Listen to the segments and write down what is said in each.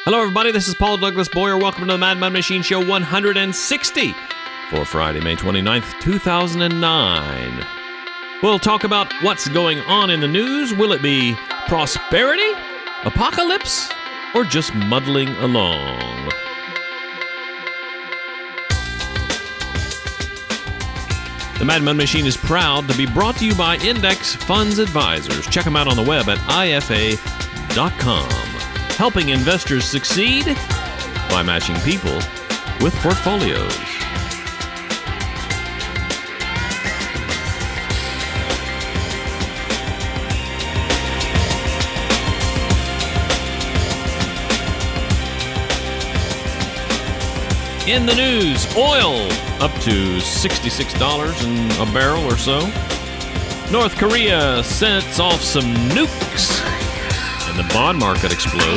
Hello, everybody. This is Paul Douglas Boyer. Welcome to the Madman Machine Show 160 for Friday, May 29th, 2009. We'll talk about what's going on in the news. Will it be prosperity, apocalypse, or just muddling along? The Madman Machine is proud to be brought to you by Index Funds Advisors. Check them out on the web at ifa.com. Helping investors succeed by matching people with portfolios. In the news, oil up to $66 a barrel or so. North Korea sets off some nukes. And the bond market explodes.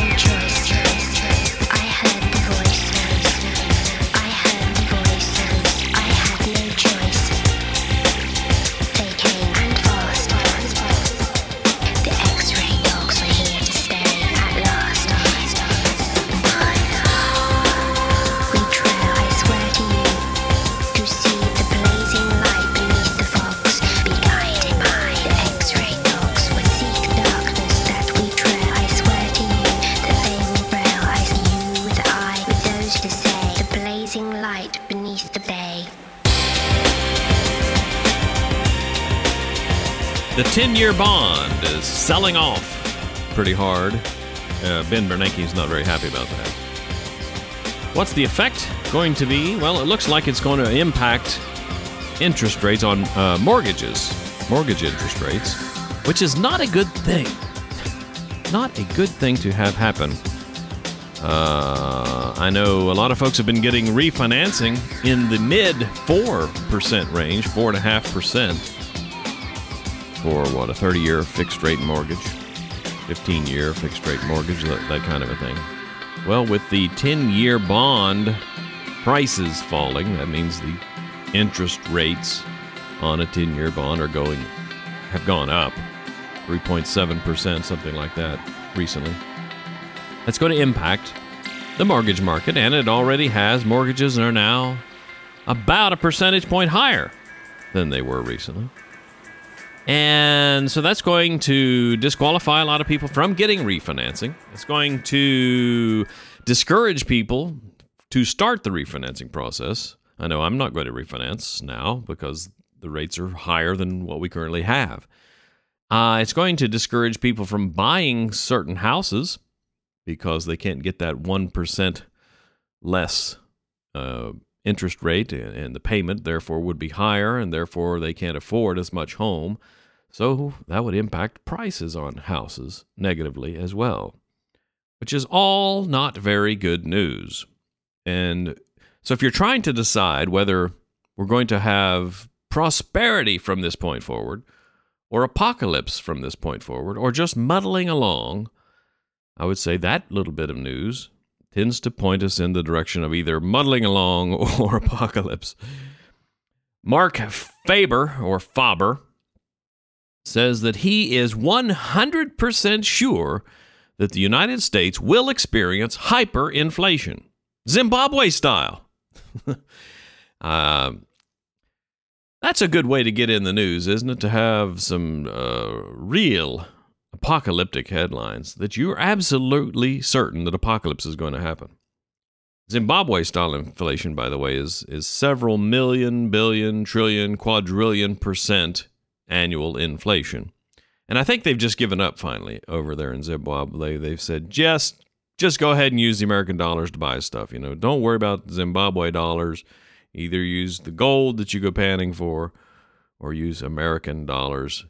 The 10-year bond is selling off pretty hard. Ben Bernanke's not very happy about that. What's the effect going to be? Well, it looks like it's going to impact interest rates on mortgage interest rates, which is not a good thing. Not a good thing to have happen. I know a lot of folks have been getting refinancing in the mid 4% range, 4.5%. For what, a 30-year fixed-rate mortgage, 15-year fixed-rate mortgage, that kind of a thing. Well, with the 10-year bond prices falling, that means the interest rates on a 10-year bond have gone up 3.7%, something like that, recently. That's going to impact the mortgage market, and it already has. Mortgages are now about a percentage point higher than they were recently. And so that's going to disqualify a lot of people from getting refinancing. It's going to discourage people to start the refinancing process. I know I'm not going to refinance now because the rates are higher than what we currently have. It's going to discourage people from buying certain houses because they can't get that 1% less interest rate, and the payment therefore would be higher, and therefore they can't afford as much home. So that would impact prices on houses negatively as well, which is all not very good news. And so if you're trying to decide whether we're going to have prosperity from this point forward, or apocalypse from this point forward, or just muddling along, I would say that little bit of news tends to point us in the direction of either muddling along or apocalypse. Mark Faber says that he is 100% sure that the United States will experience hyperinflation, Zimbabwe style. That's a good way to get in the news, isn't it? To have some real apocalyptic headlines that you're absolutely certain that apocalypse is going to happen. Zimbabwe-style inflation, by the way, is several million, billion, trillion, quadrillion % annual inflation. And I think they've just given up finally over there in Zimbabwe. They've said, just go ahead and use the American dollars to buy stuff. Don't worry about Zimbabwe dollars. Either use the gold that you go panning for or use American dollars,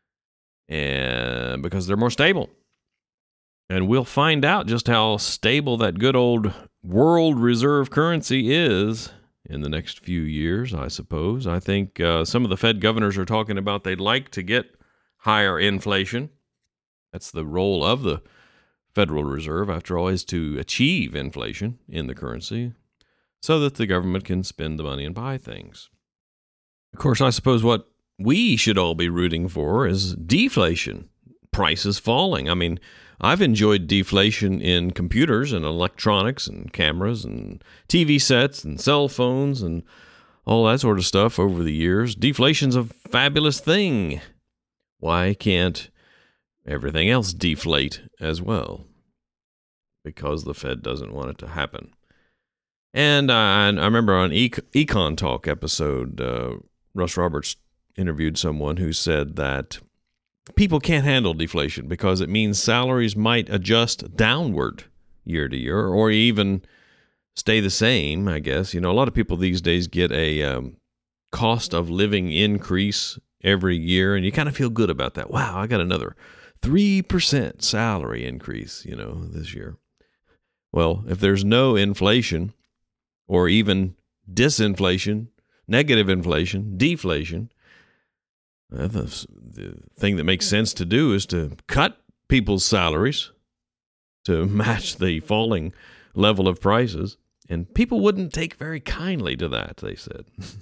and because they're more stable. And we'll find out just how stable that good old world reserve currency is in the next few years, I suppose. I think some of the Fed governors are talking about they'd like to get higher inflation. That's the role of the Federal Reserve, after all, is to achieve inflation in the currency so that the government can spend the money and buy things. Of course, I suppose what we should all be rooting for is deflation, prices falling. I mean, I've enjoyed deflation in computers and electronics and cameras and TV sets and cell phones and all that sort of stuff over the years. Deflation's a fabulous thing. Why can't everything else deflate as well? Because the Fed doesn't want it to happen. And I remember on Econ Talk episode, Russ Roberts interviewed someone who said that people can't handle deflation because it means salaries might adjust downward year to year or even stay the same, I guess. A lot of people these days get a cost of living increase every year, and you kind of feel good about that. Wow, I got another 3% salary increase, this year. Well, if there's no inflation or even disinflation, negative inflation, deflation, the thing that makes sense to do is to cut people's salaries to match the falling level of prices. And people wouldn't take very kindly to that, they said.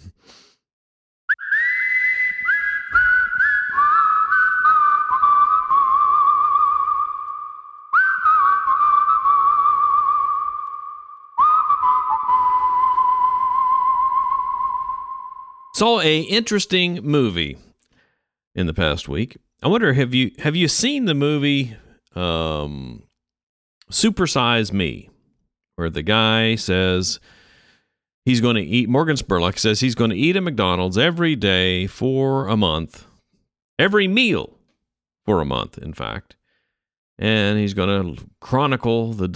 Saw a interesting movie in the past week. I wonder, have you seen the movie Super Size Me, where the guy says he's going to eat, Morgan Spurlock says he's going to eat at McDonald's every day for a month, every meal for a month, in fact, and he's going to chronicle the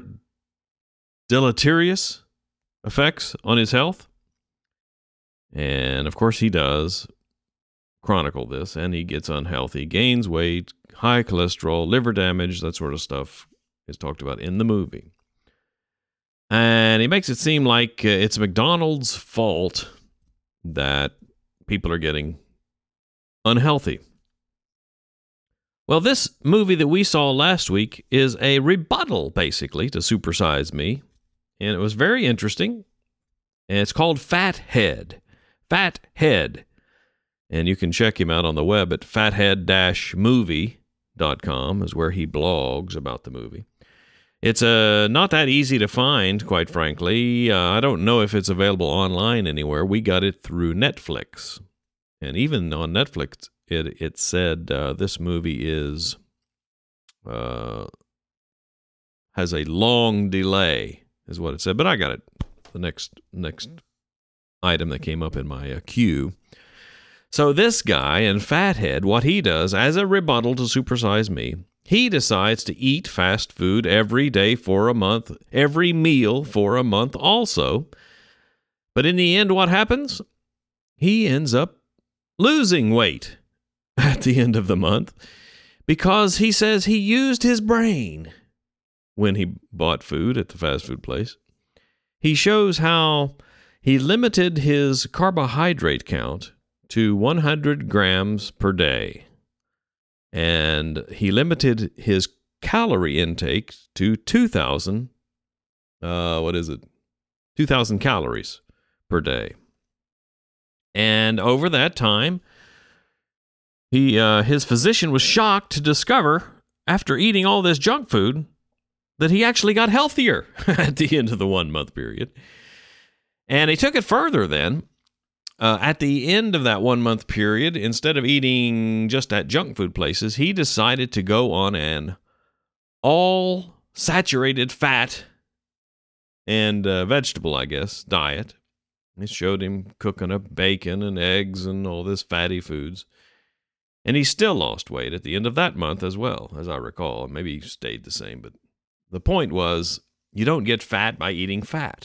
deleterious effects on his health. And of course he does chronicle this, and he gets unhealthy, gains weight, high cholesterol, liver damage, that sort of stuff is talked about in the movie. And he makes it seem like it's McDonald's fault that people are getting unhealthy. Well, this movie that we saw last week is a rebuttal, basically, to Super Size Me. And it was very interesting. And it's called Fathead. Fathead. And you can check him out on the web at fathead-movie.com is where he blogs about the movie. It's not that easy to find, quite frankly. I don't know if it's available online anywhere. We got it through Netflix. And even on Netflix, it said this movie has a long delay, is what it said. But I got it. The next item that came up in my queue. So this guy in Fathead, what he does as a rebuttal to Super Size Me, he decides to eat fast food every day for a month, every meal for a month also. But in the end, what happens? He ends up losing weight at the end of the month because he says he used his brain when he bought food at the fast food place. He shows how he limited his carbohydrate count to 100 grams per day. And he limited his calorie intake to 2,000 calories per day. And over that time, his physician was shocked to discover, after eating all this junk food, that he actually got healthier at the end of the 1 month period. And he took it further then. At the end of that 1 month period, instead of eating just at junk food places, he decided to go on an all saturated fat and vegetable, I guess, diet. It showed him cooking up bacon and eggs and all this fatty foods. And he still lost weight at the end of that month as well, as I recall. Maybe he stayed the same, but the point was, you don't get fat by eating fat.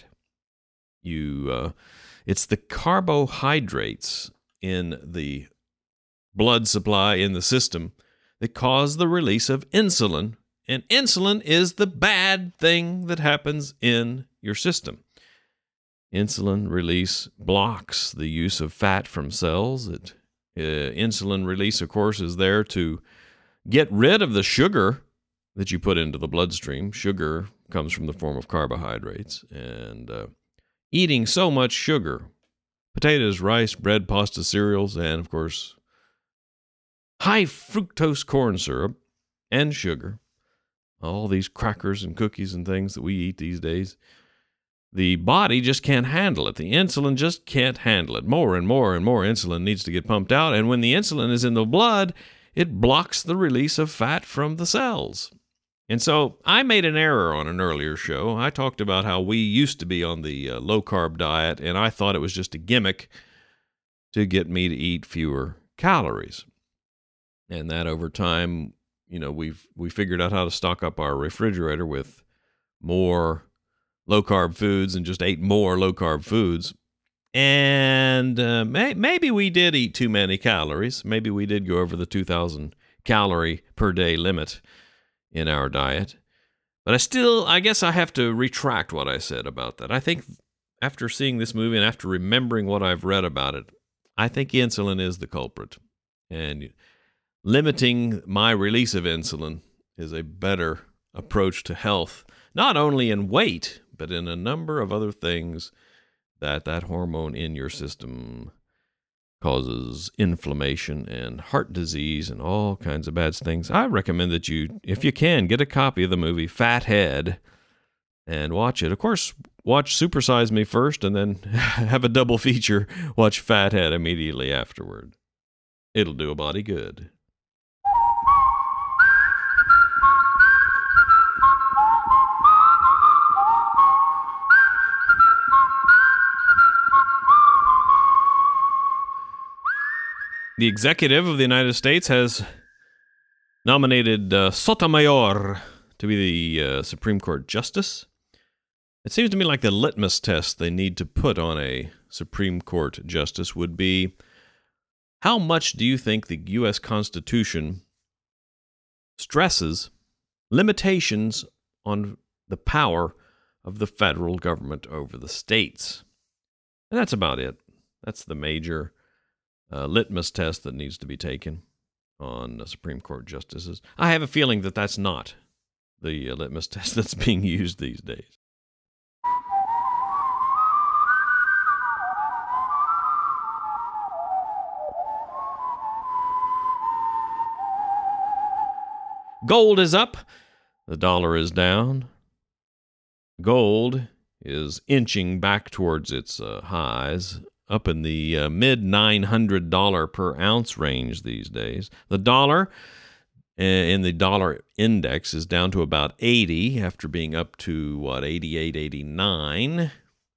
It's the carbohydrates in the blood supply in the system that cause the release of insulin. And insulin is the bad thing that happens in your system. Insulin release blocks the use of fat from cells. Insulin release, of course, is there to get rid of the sugar that you put into the bloodstream. Sugar comes from the form of carbohydrates. And eating so much sugar, potatoes, rice, bread, pasta, cereals, and, of course, high fructose corn syrup and sugar all these crackers and cookies and things that we eat these days. The body just can't handle it. The insulin just can't handle it. More and more and more insulin needs to get pumped out, and when the insulin is in the blood, it blocks the release of fat from the cells. And so I made an error on an earlier show. I talked about how we used to be on the low-carb diet, and I thought it was just a gimmick to get me to eat fewer calories. And that over time, we figured out how to stock up our refrigerator with more low-carb foods and just ate more low-carb foods. And maybe we did eat too many calories. Maybe we did go over the 2,000 calorie per day limit in our diet. But I guess I have to retract what I said about that. I think after seeing this movie and after remembering what I've read about it, I think insulin is the culprit. And limiting my release of insulin is a better approach to health, not only in weight, but in a number of other things that hormone in your system causes inflammation and heart disease and all kinds of bad things. I recommend that you, if you can, get a copy of the movie Fathead and watch it. Of course, watch Super Size Me first and then have a double feature, watch Fathead immediately afterward. It'll do a body good. The executive of the United States has nominated Sotomayor to be the Supreme Court Justice. It seems to me like the litmus test they need to put on a Supreme Court Justice would be, how much do you think the U.S. Constitution stresses limitations on the power of the federal government over the states? And that's about it. That's the major litmus test that needs to be taken on Supreme Court justices. I have a feeling that that's not the litmus test that's being used these days. Gold is up. The dollar is down. Gold is inching back towards its highs, up in the mid-$900 per ounce range these days. The dollar in the dollar index is down to about 80 after being up to, 88, 89.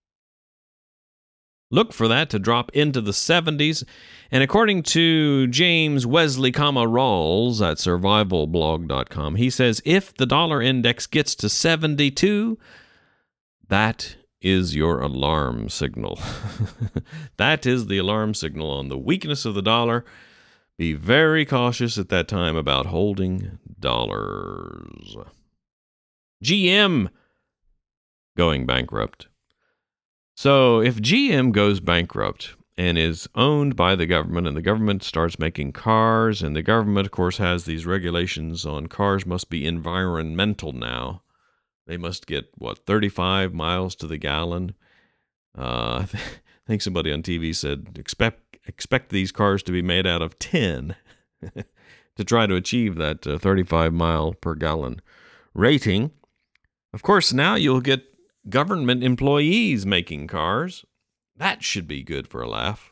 Look for that to drop into the 70s. And according to James Wesley, Rawls at survivalblog.com, he says if the dollar index gets to 72, that is your alarm signal. That is the alarm signal on the weakness of the dollar. Be very cautious at that time about holding dollars. GM going bankrupt. So if GM goes bankrupt and is owned by the government, and the government starts making cars, and the government, of course, has these regulations on cars must be environmental now. They must get, 35 miles to the gallon? I think somebody on TV said, expect these cars to be made out of tin to try to achieve that 35 mile per gallon rating. Of course, now you'll get government employees making cars. That should be good for a laugh.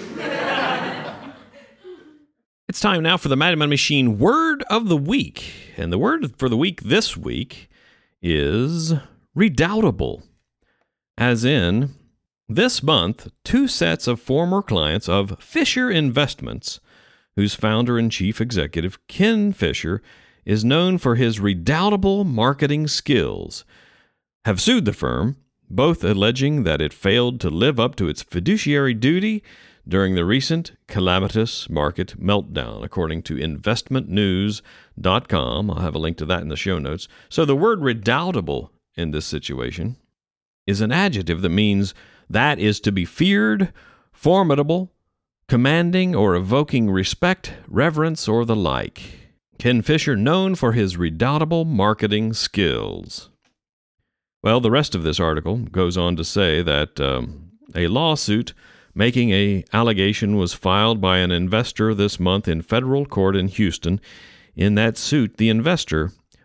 It's time now for the Madman Machine Word of the Week. And the word for the week this week is redoubtable. As in, this month, 2 sets of former clients of Fisher Investments, whose founder and chief executive, Ken Fisher, is known for his redoubtable marketing skills, have sued the firm, both alleging that it failed to live up to its fiduciary duty during the recent calamitous market meltdown, according to investmentnews.com. I'll have a link to that in the show notes. So the word redoubtable in this situation is an adjective that means that is to be feared, formidable, commanding, or evoking respect, reverence, or the like. Ken Fisher, known for his redoubtable marketing skills. Well, the rest of this article goes on to say that a lawsuit making an allegation was filed by an investor this month in federal court in Houston. In that suit, the investor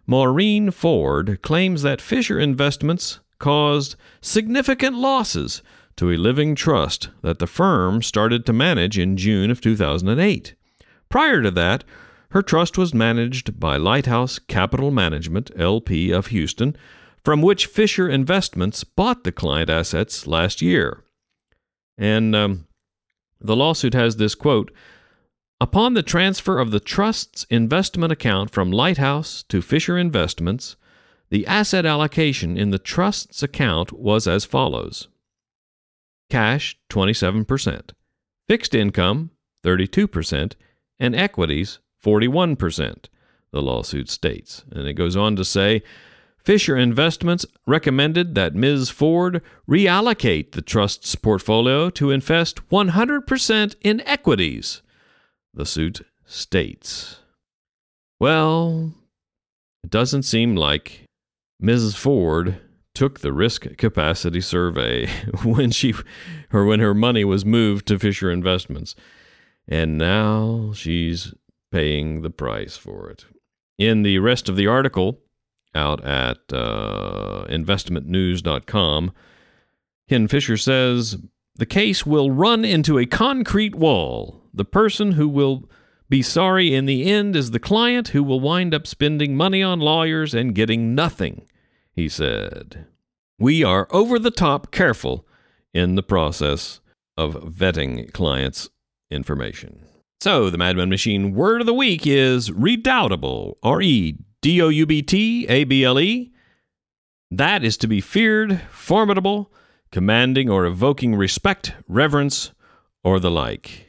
Maureen Ford claims that Fisher Investments caused significant losses to a living trust that the firm started to manage in June of 2008. Prior to that, her trust was managed by Lighthouse Capital Management, LP of Houston, from which Fisher Investments bought the client assets last year. And the lawsuit has this quote, "Upon the transfer of the trust's investment account from Lighthouse to Fisher Investments, the asset allocation in the trust's account was as follows. Cash, 27%, fixed income, 32%, and equities, 41%, the lawsuit states. And it goes on to say, Fisher Investments recommended that Ms. Ford reallocate the trust's portfolio to invest 100% in equities, the suit states. Well, it doesn't seem like Mrs. Ford took the risk capacity survey when her money was moved to Fisher Investments, and now she's paying the price for it. In the rest of the article, out at investmentnews.com, Ken Fisher says, the case will run into a concrete wall. The person who will be sorry in the end is the client who will wind up spending money on lawyers and getting nothing, he said. We are over the top careful in the process of vetting clients' information. So the Madman Machine word of the week is redoubtable, R-E-D-O-U-B-T-A-B-L-E. That is to be feared, formidable, commanding or evoking respect, reverence, or the like.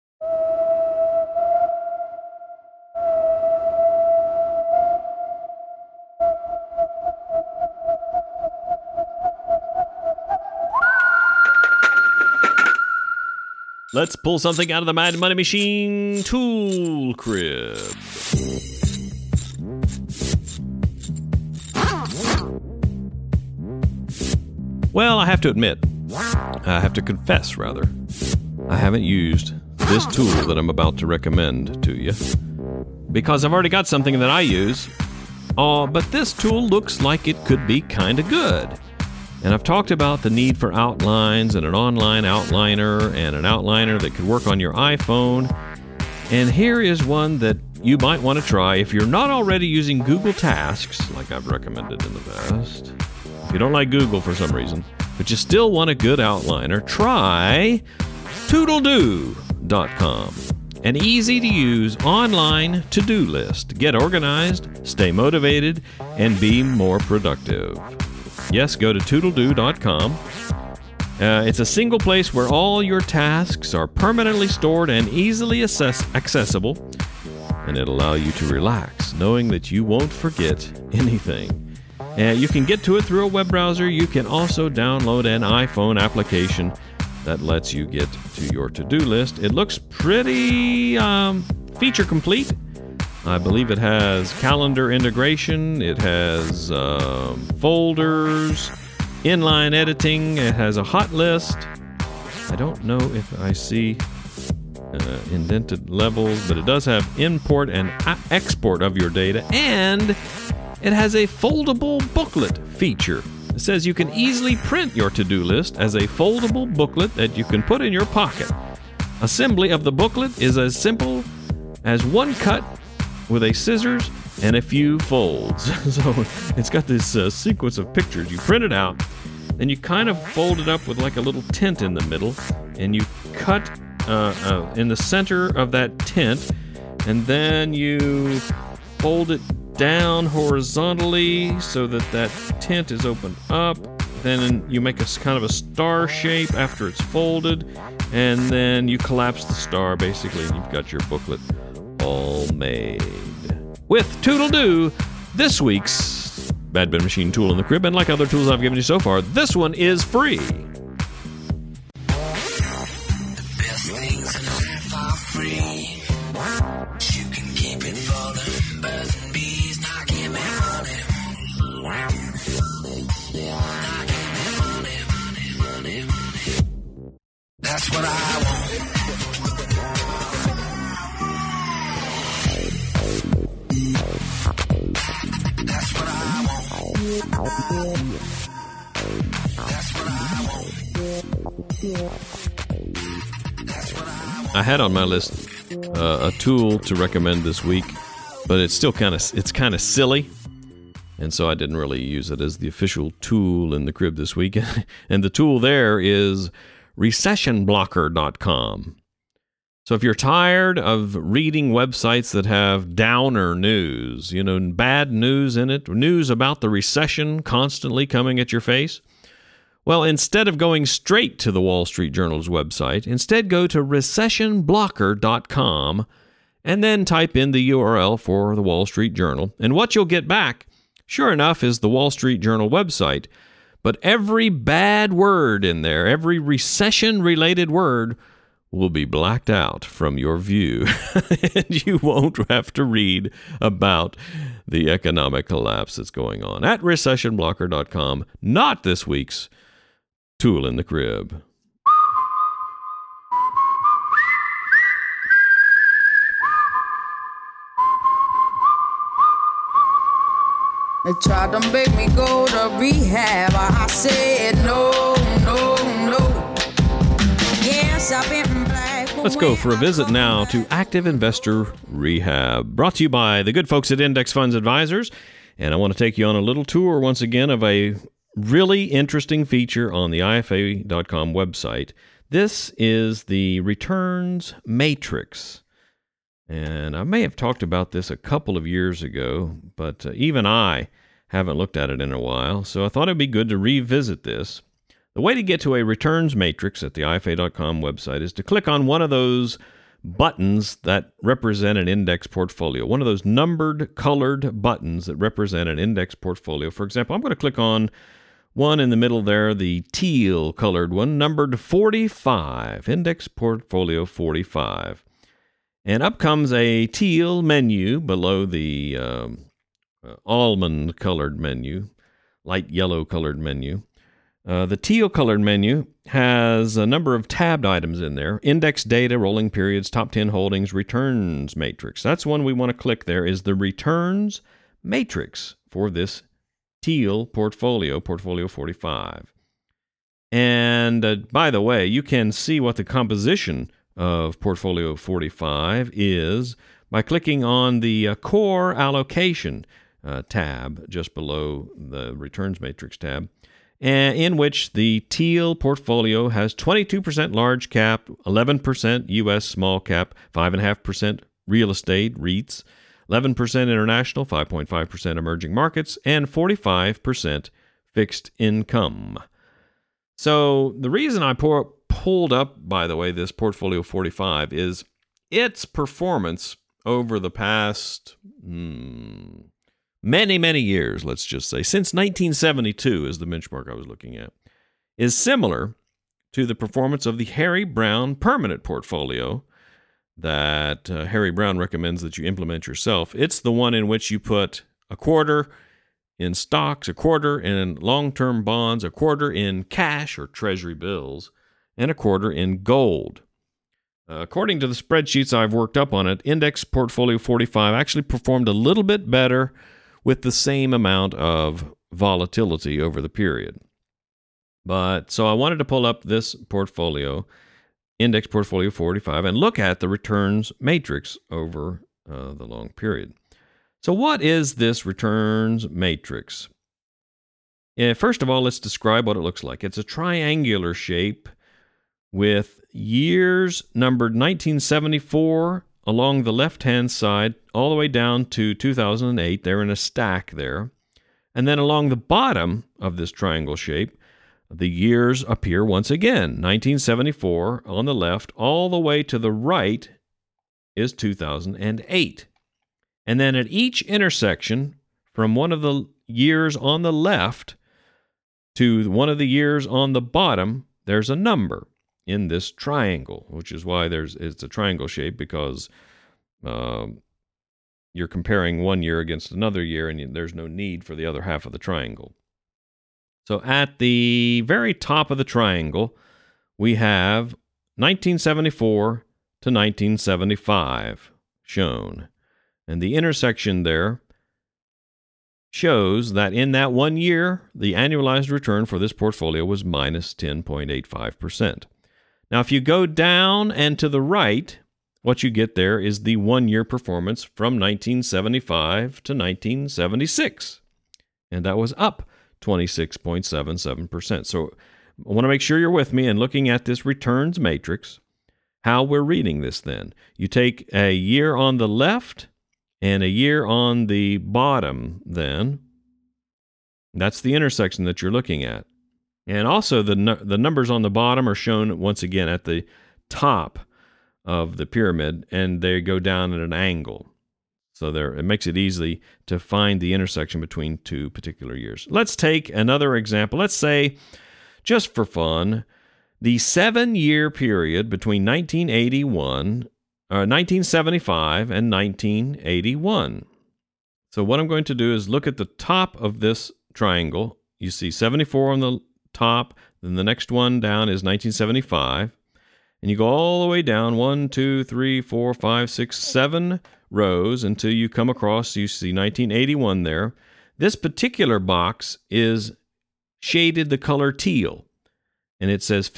Let's pull something out of the Mad Money Machine tool crib. Well, I have to confess, I haven't used this tool that I'm about to recommend to you because I've already got something that I use. But this tool looks like it could be kind of good. And I've talked about the need for outlines and an online outliner and an outliner that could work on your iPhone. And here is one that you might want to try if you're not already using Google Tasks, like I've recommended in the past. If you don't like Google for some reason, but you still want a good outliner, try ToodleDo.com. An easy-to-use online to-do list. Get organized, stay motivated, and be more productive. Yes, go to ToodleDo.com. It's a single place where all your tasks are permanently stored and easily accessible, and it'll allow you to relax, knowing that you won't forget anything. You can get to it through a web browser. You can also download an iPhone application that lets you get to your to-do list. It looks pretty feature complete. I believe it has calendar integration, it has folders, inline editing, it has a hot list. I don't know if I see indented levels, but it does have import and export of your data, and it has a foldable booklet feature. It says you can easily print your to-do list as a foldable booklet that you can put in your pocket. Assembly of the booklet is as simple as one cut with a scissors and a few folds. So it's got this sequence of pictures. You print it out, then you kind of fold it up with like a little tent in the middle, and you cut in the center of that tent, and then you fold it down horizontally so that tent is opened up. Then you make a kind of a star shape after it's folded, and then you collapse the star basically, and you've got your booklet all made. With ToodleDo, this week's Madman Machine tool in the crib, and like other tools I've given you so far, this one is free. The best things in life are free. You can keep it for the birds and bees. Now give me money. Now give me money. That's what I want. I had on my list a tool to recommend this week, but it's still kind of silly, and so I didn't really use it as the official tool in the crib this week. And the tool there is recessionblocker.com. So if you're tired of reading websites that have downer news, bad news in it, news about the recession constantly coming at your face, well, instead of going straight to the Wall Street Journal's website, instead go to recessionblocker.com and then type in the URL for the Wall Street Journal. And what you'll get back, sure enough, is the Wall Street Journal website. But every bad word in there, every recession-related word, will be blacked out from your view. And you won't have to read about the economic collapse that's going on at recessionblocker.com. Not this week's Tool in the Crib. They tried to make me go to rehab. I said no, no, no. Yes, I've been black. Let's go for a visit now to Active Investor Rehab, brought to you by the good folks at Index Funds Advisors. And I want to take you on a little tour once again of a really interesting feature on the IFA.com website. This is the returns matrix. And I may have talked about this a couple of years ago, but even I haven't looked at it in a while, so I thought it'd be good to revisit this. The way to get to a returns matrix at the IFA.com website is to click on one of those buttons that represent an index portfolio, one of those numbered, colored buttons that represent an index portfolio. For example, I'm going to click on one in the middle there, the teal colored one, numbered 45, Index Portfolio 45. And up comes a teal menu below the almond colored menu, light yellow colored menu. The teal colored menu has a number of tabbed items in there: index data, rolling periods, top 10 holdings, returns matrix. That's one we want to click. There is the returns matrix for this teal portfolio 45. And by the way, you can see what the composition of portfolio 45 is by clicking on the core allocation tab just below the returns matrix tab, in which the teal portfolio has 22% large cap, 11% U.S. small cap, 5.5% real estate REITs, 11% international, 5.5% emerging markets, and 45% fixed income. So the reason I pulled up, by the way, this portfolio 45 is its performance over the past many years, let's just say, since 1972 is the benchmark I was looking at, is similar to the performance of the Harry Browne permanent portfolio that Harry Browne recommends that you implement yourself. It's the one in which you put a quarter in stocks, a quarter in long-term bonds, a quarter in cash or treasury bills, and a quarter in gold. According to the spreadsheets I've worked up on it, Index Portfolio 45 actually performed a little bit better with the same amount of volatility over the period. But so I wanted to pull up this portfolio, Index Portfolio 45, and look at the returns matrix over the long period. So what is this returns matrix? First of all, let's describe what it looks like. It's a triangular shape with years numbered 1974 along the left-hand side all the way down to 2008. They're in a stack there. And then along the bottom of this triangle shape, the years appear once again. 1974 on the left, all the way to the right is 2008. And then at each intersection, from one of the years on the left to one of the years on the bottom, there's a number in this triangle, which is why it's a triangle shape, because you're comparing one year against another year, and there's no need for the other half of the triangle. So at the very top of the triangle, we have 1974 to 1975 shown. And the intersection there shows that in that 1 year, the annualized return for this portfolio was minus 10.85%. Now, if you go down and to the right, what you get there is the 1 year performance from 1975 to 1976. And that was up 26.77%. So I want to make sure you're with me and looking at this returns matrix, how we're reading this then. You take a year on the left and a year on the bottom then. That's the intersection that you're looking at. And also the numbers on the bottom are shown once again at the top of the pyramid, and they go down at an angle. So it makes it easy to find the intersection between two particular years. Let's take another example. Let's say, just for fun, the 7-year period between 1975 and 1981. So what I'm going to do is look at the top of this triangle. You see 74 on the top, then the next one down is 1975, and you go all the way down 1, 2, 3, 4, 5, 6, 7 rows until you come across, you see 1981 there. This particular box is shaded the color teal, and it says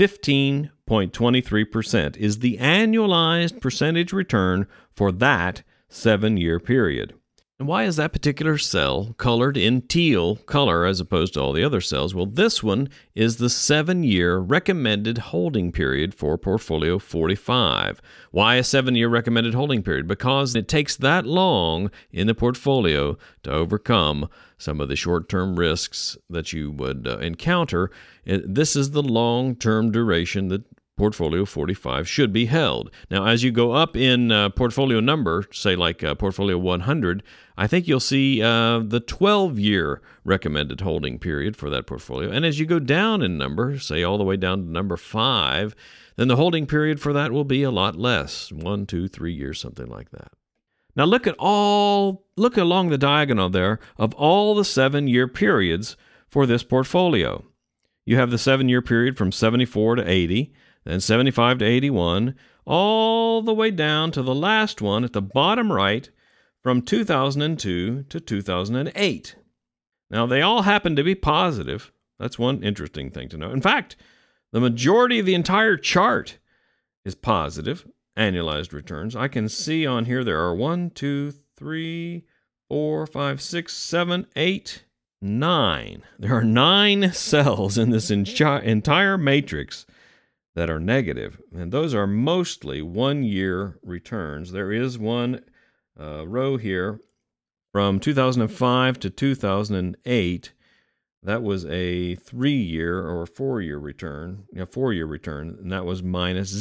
15.23% is the annualized percentage return for that 7-year period. And why is that particular cell colored in teal color as opposed to all the other cells? Well, this one is the 7-year recommended holding period for Portfolio 45. Why a 7-year recommended holding period? Because it takes that long in the portfolio to overcome some of the short-term risks that you would encounter. This is the long-term duration that Portfolio 45 should be held. Now, as you go up in portfolio number, say like Portfolio 100, I think you'll see the 12-year recommended holding period for that portfolio. And as you go down in number, say all the way down to number 5, then the holding period for that will be a lot less, 1, 2, 3 years, something like that. Now look along the diagonal there of all the 7-year periods for this portfolio. You have the 7-year period from 74 to 80, then 75 to 81, all the way down to the last one at the bottom right from 2002 to 2008. Now, they all happen to be positive. That's one interesting thing to know. In fact, the majority of the entire chart is positive, annualized returns. I can see on here there are 1, 2, 3, 4, 5, 6, 7, 8, 9. There are 9 cells in this entire matrix that are negative, and those are mostly 1-year returns. There is one row here from 2005 to 2008. That was a 3-year or 4-year return, and that was minus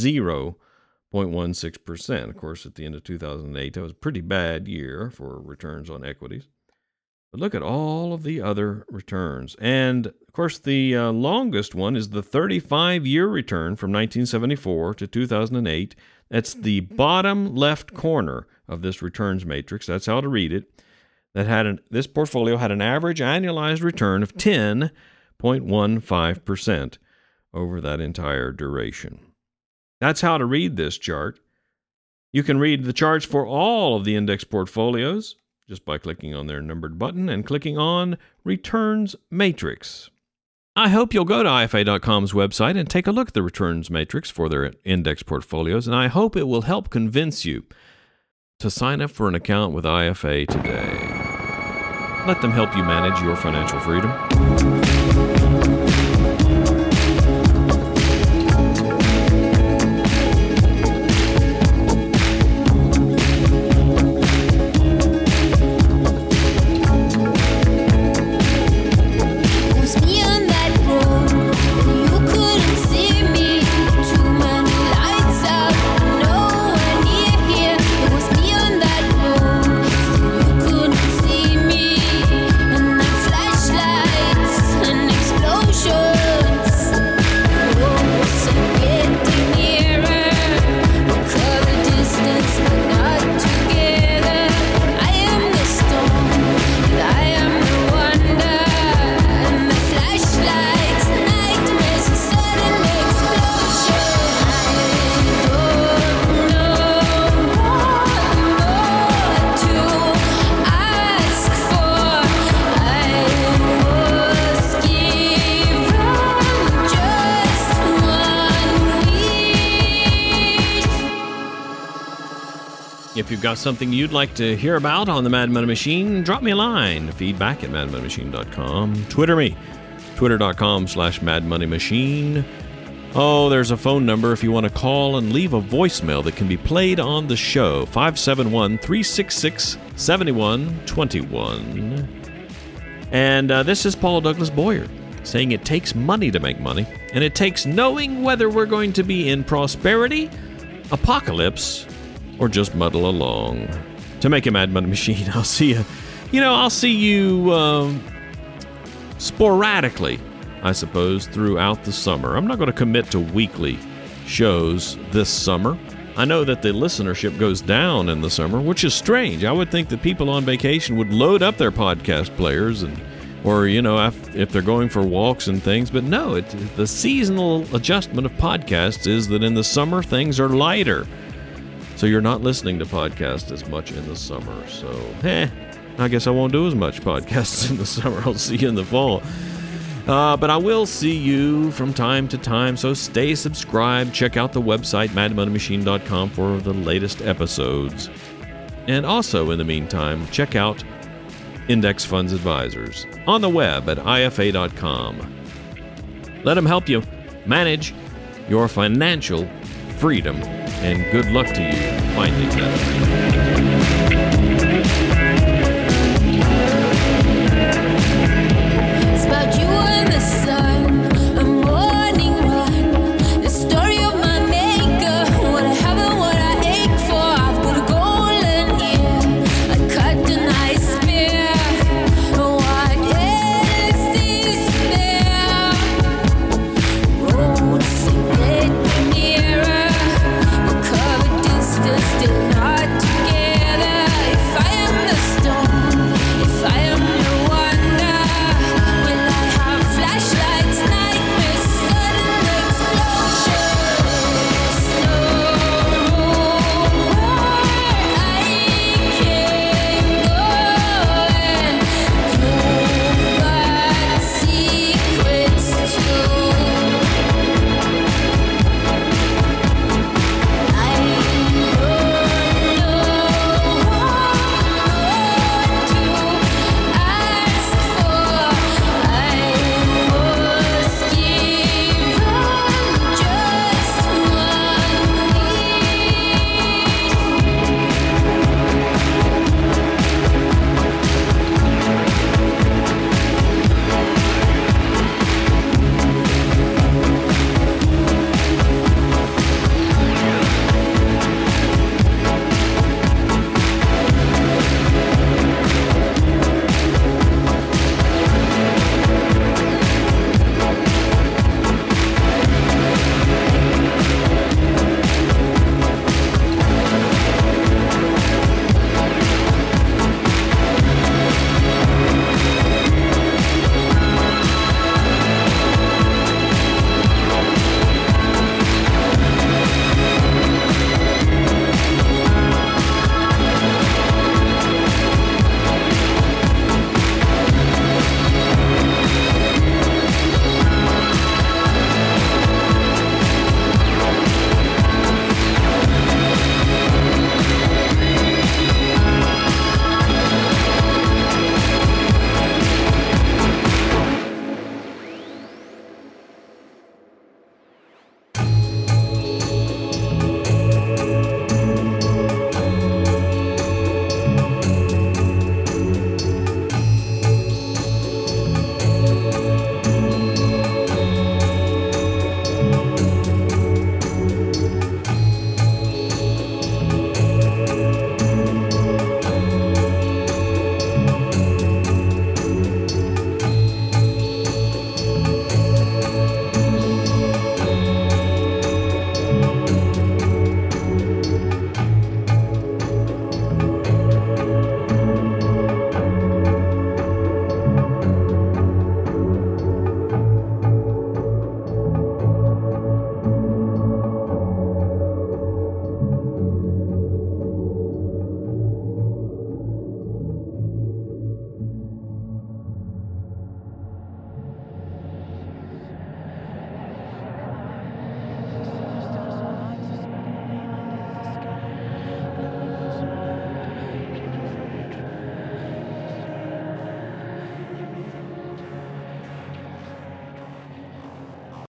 0.16%. Of course, at the end of 2008, that was a pretty bad year for returns on equities. But look at all of the other returns. And, of course, the longest one is the 35-year return from 1974 to 2008. That's the bottom left corner of this returns matrix. That's how to read it. This portfolio had an average annualized return of 10.15% over that entire duration. That's how to read this chart. You can read the charts for all of the index portfolios just by clicking on their numbered button and clicking on Returns Matrix. I hope you'll go to IFA.com's website and take a look at the returns matrix for their index portfolios, and I hope it will help convince you to sign up for an account with IFA today. Let them help you manage your financial freedom. Flashlights If you've got something you'd like to hear about on the Mad Money Machine, drop me a line. Feedback at madmoneymachine.com. Twitter me. Twitter.com/madmoneymachine. Oh, there's a phone number if you want to call and leave a voicemail that can be played on the show. 571-366-7121. And this is Paul Douglas Boyer saying it takes money to make money, and it takes knowing whether we're going to be in prosperity, apocalypse, or just muddle along. To make a Mad Money Machine, I'll see you. I'll see you sporadically, I suppose, throughout the summer. I'm not going to commit to weekly shows this summer. I know that the listenership goes down in the summer, which is strange. I would think that people on vacation would load up their podcast players or if they're going for walks and things. But no, the seasonal adjustment of podcasts is that in the summer things are lighter. So you're not listening to podcasts as much in the summer. So, I guess I won't do as much podcasts in the summer. I'll see you in the fall. But I will see you from time to time, so stay subscribed. Check out the website, madmoneymachine.com, for the latest episodes. And also, in the meantime, check out Index Funds Advisors on the web at ifa.com. Let them help you manage your financial freedom, and good luck to you finding that.